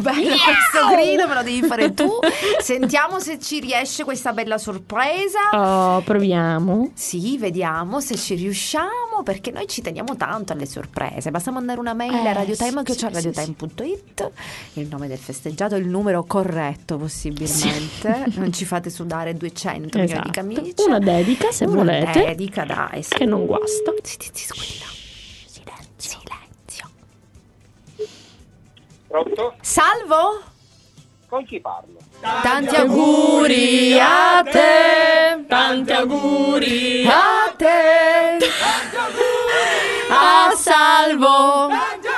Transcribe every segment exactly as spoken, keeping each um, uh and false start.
bello questo grido, me lo devi fare tu. Sentiamo se ci riesce questa bella sorpresa. Oh, proviamo. Sì, vediamo se ci riusciamo, perché noi ci teniamo tanto alle sorprese. Basta mandare una mail Eh, a radiotime sì, chiocciola sì, radiotime punto it, il nome del festeggiato, il numero corretto possibilmente. Sì. Non ci fate sudare duecento Esatto. milioni di camicie. Una dedica, se Una volete. dedica, dai, sì. Che non guasta. Zitti, zitti, squilla. Silenzio. Silenzio. Pronto? Salvo? Con chi parlo? Tanti auguri a te, Tanti auguri a te, a Salvo,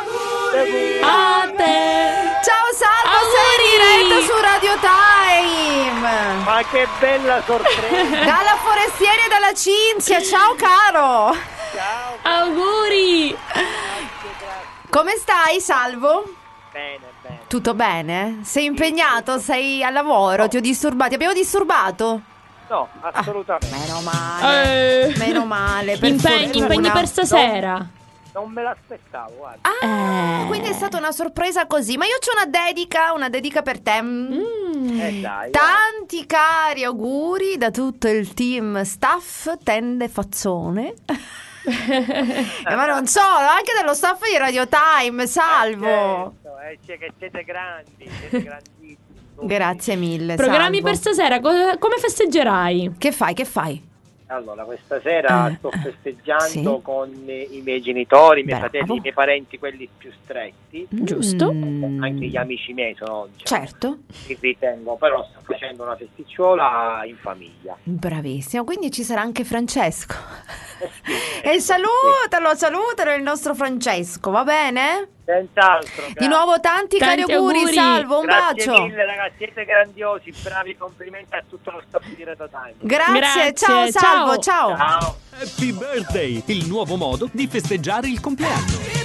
a te. ciao Salvo, sei in diretta su Radio Time, Ma che bella sorpresa! dalla Forestieri e dalla Cinzia, ciao caro, Ciao, Auguri. come stai Salvo? bene, bene. Tutto bene? Sei impegnato? Sei al lavoro? Ti ho disturbato? Ti abbiamo disturbato? No, assolutamente. Meno male, Eh. meno male, per Impegni, fortuna. impegni per stasera. Non me l'aspettavo, guarda. Ah, Eh. quindi è stata una sorpresa così. Ma io c'ho una dedica, una dedica per te. Mm. Eh dai. Tanti cari auguri da tutto il team staff Tende Fazzone. Eh, ma non solo, anche dello staff di Radio Time, Salvo. Certo, eh, c'è che siete grandi, siete grandissimi. Grazie mille. Programmi Salvo. per stasera, co- come festeggerai? Che fai? Che fai? Allora, questa sera Eh, sto eh, festeggiando sì. con eh, i miei genitori, i miei Bravo. fratelli, i miei parenti, quelli più stretti. Giusto. Mm, Anche gli amici miei sono, diciamo, certo. li ritengo, però sto facendo una festicciola in famiglia. Bravissimo, quindi ci sarà anche Francesco. Eh sì, E ecco, salutalo, salutalo il nostro Francesco, va bene? Senz'altro, Di grazie. nuovo tanti, cari Tanti auguri, auguri. Salvo, un Grazie bacio. mille ragazzi, siete grandiosi, bravi, complimenti a tutto lo staff di Radio Time. Grazie, Grazie, ciao ciao. Salvo, ciao. Ciao. Happy Birthday, il nuovo modo di festeggiare il compleanno.